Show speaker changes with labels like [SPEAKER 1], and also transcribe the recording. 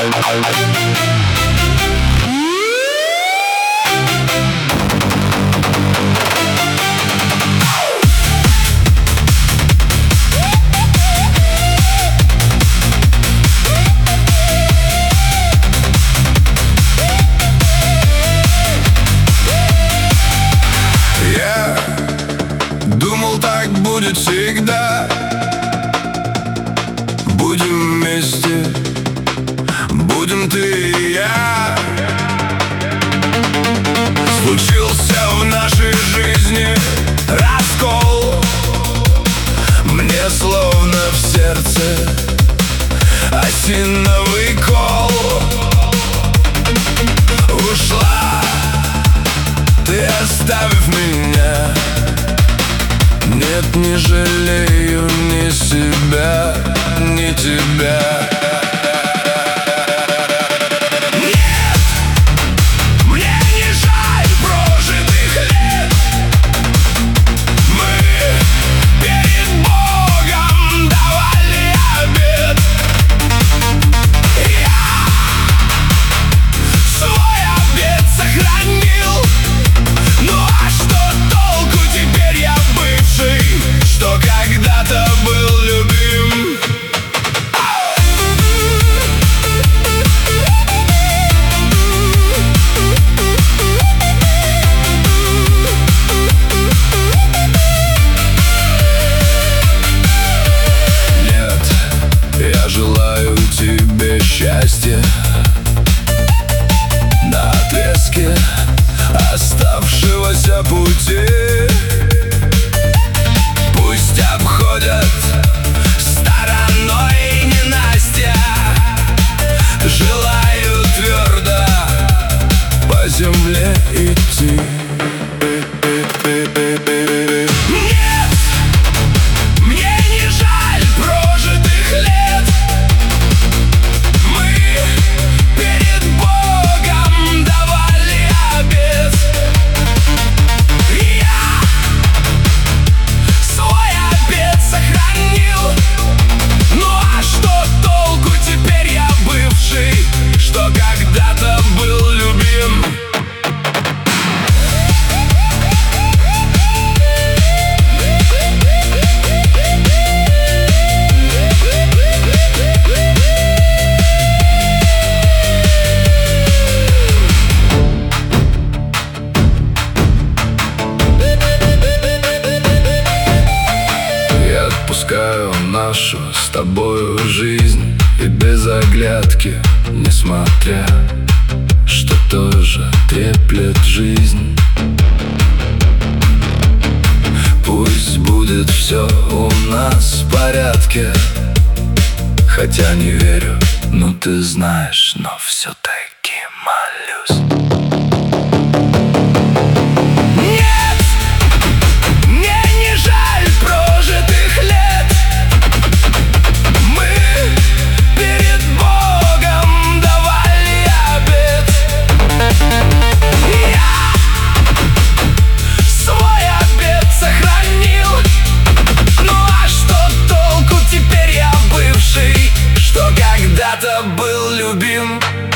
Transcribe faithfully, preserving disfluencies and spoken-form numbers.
[SPEAKER 1] Думал, так будет всегда. Будем вместе, будем ты и я. Случился в нашей жизни раскол. Мне словно в сердце осиновый кол. Ушла ты, оставив меня. Нет, не жалею ни себя, ни тебя. Нет, мне не жаль прожитых лет. Мы перед Богом давали обет. Я свой обет сохранил. Ну а что толку, теперь я бывший, что когда-то был любим. Нет, я желаю тебе счастья на отрезке оставшегося пути. Пусть обходят стороной ненастья. Желаю твердо по земле идти. Нет, мне не жаль прожитых лет. Мы перед Богом давали обет. Я свой обет сохранил. Ну а что толку, теперь я бывший, что когда-то был любим. Я отпускаю нашу с тобою жизнь, и без оглядки, несмотря, что тоже треплет жизнь. Пусть будет все у нас в порядке, хотя не верю, ну ты знаешь, но все-таки молюсь. Нет, мне не жаль прожитых лет. Мы перед Богом давали обет. Я свой обет сохранил. Ну а что толку, теперь я бывший, что когда-то был любим.